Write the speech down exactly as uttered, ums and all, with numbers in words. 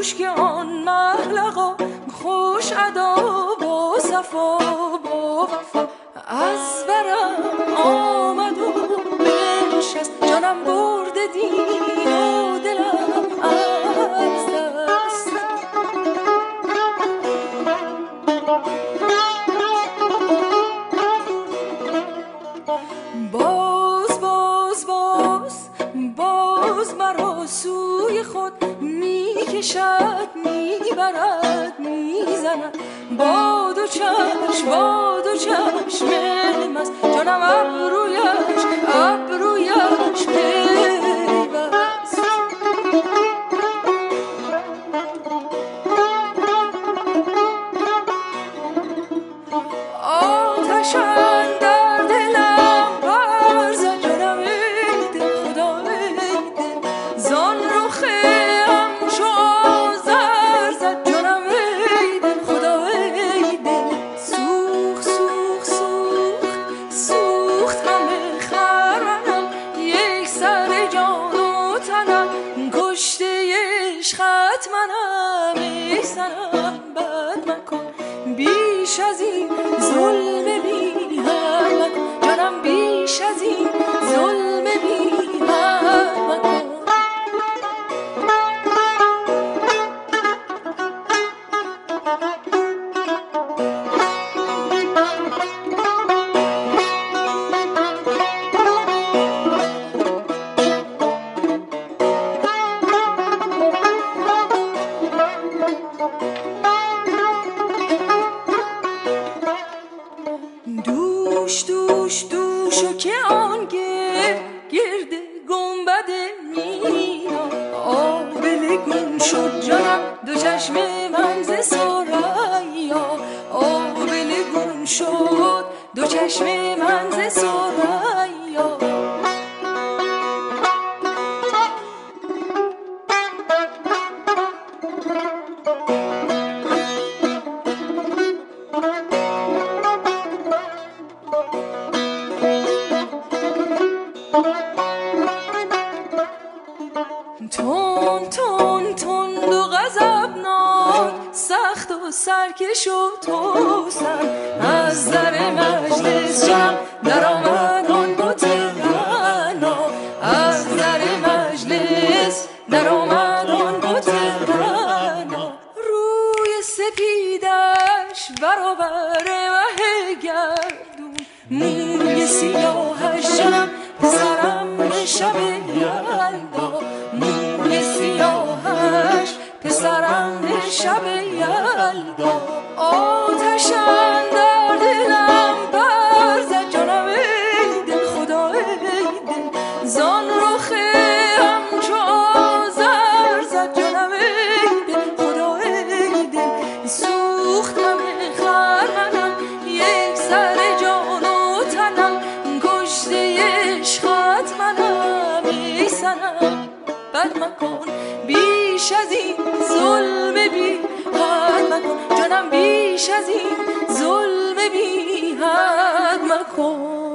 دوش که آن محلقا خوش ادا با صفا با وفا از برم آمد و بنشست جانم برده دین و دلم از دست باز باز باز باز مرا سوی خود میکشد میبرد میزند با دو چشم با دو چشم مست جانم ابرویش ابرویش پیوست آتش اندر دلم برزد جانم ای دل خدا ای دل زان رخ همچو آذر زد جانم ای دل خدا ای دل سوخت سوخت سوخت سوخت همه خرمنم یک سر جان و تنم کشته عشقت منم ای صنم بد مکن بیش از این ظلم بی هم مکن جانم بیش از این ظلم بی هم مکن دوش دوش دوشو که آن گرد گرد گنبد مینا آبله گم شد جانم دو چشم من ز ثریا آبله گم شد دو چشم من ز ثریا تون تون تند و غضبناک سخت و سرکش و توسن از در مجلس جمع در آمد آن بت رعنا از در مجلس در آمد آن بت رعنا روی سپیدش برابر مه گردون موی سیاهش جانم پسرم شب یلدا موی سیاهش پسرم شب یلدا آتش اندر دلم برزد جانم ای دل خدا ای دل زان رخ همچو آذر زد جانم ای دل خدا ای دل سوخت همه خرمنم یک سر جان و تنم کشته عشقت منم ای صنم بد مکن بیش از این ظلم بی حد مکن جانم بیش از این ظلم بی حد مکن